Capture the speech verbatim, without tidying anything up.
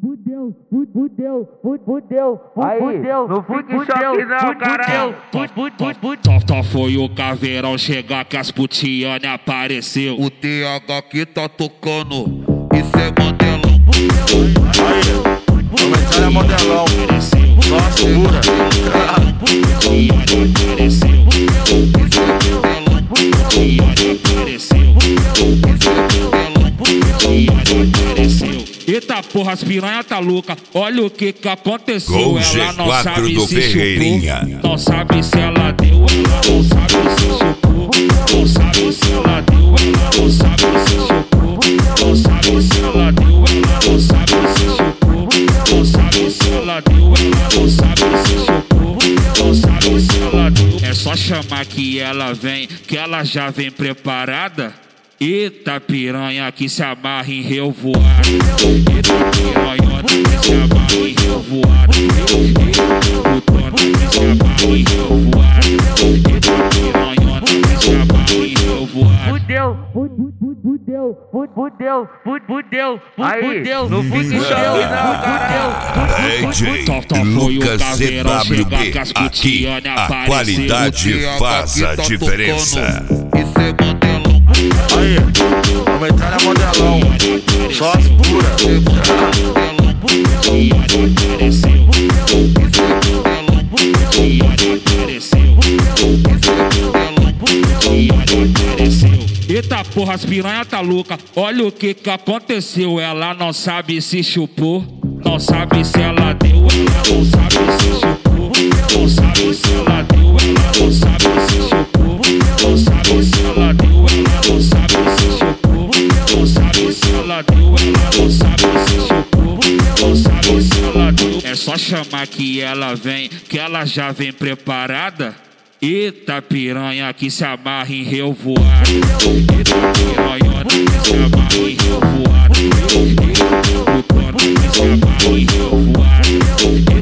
Fudeu, fudeu, fudeu, aí, fudeu, não fica em choque não, caralho. Só foi o caveirão chegar que as putiane apareceu. O T H aqui tá tocando, isso é modelão. Aí, comentário é modelão, só segura. Eita porra, as piranha tá louca. Olha o que que aconteceu. Gol ela não G quatro sabe do se Ferreirinha. chupou, não sabe se ela deu, ela não sabe se chupou, não sabe se ela deu, ela não sabe se chupou, não sabe se ela deu, ela não sabe se chupou, não sabe se ela deu, ela não sabe se chupou, não sabe se ela deu. É só chamar que ela vem, que ela já vem preparada. Eita piranha que se amarra em revoada. Eita piranhona que se amarra em revoada. Eita putona que se amarra em revoada. Eita piranhona que se amarra em revoada. Fudeu, fudeu, fudeu, fudeu, aí, fudeu, não fica em choque não, caralho. D J Lucas C W B, aqui a qualidade faz a diferença. Isso é modelão. Aí, comentário é modelão, só segura. Eita porra, as piranha tá louca. Olha o que que aconteceu. Ela não sabe se chupou, não sabe se ela deu, ela não sabe se chupou, não sabe se ela deu, ela não sabe se chupou, não sabe se ela deu, ela não sabe se chupou, não sabe se ela deu, ela não sabe se chupou, não sabe se ela deu. É só chamar que ela vem, que ela já vem preparada. Eita piranha que se amarra em revoada. Eita piranhona que se amarra em revoada. Eita putona que se amarra em revoada.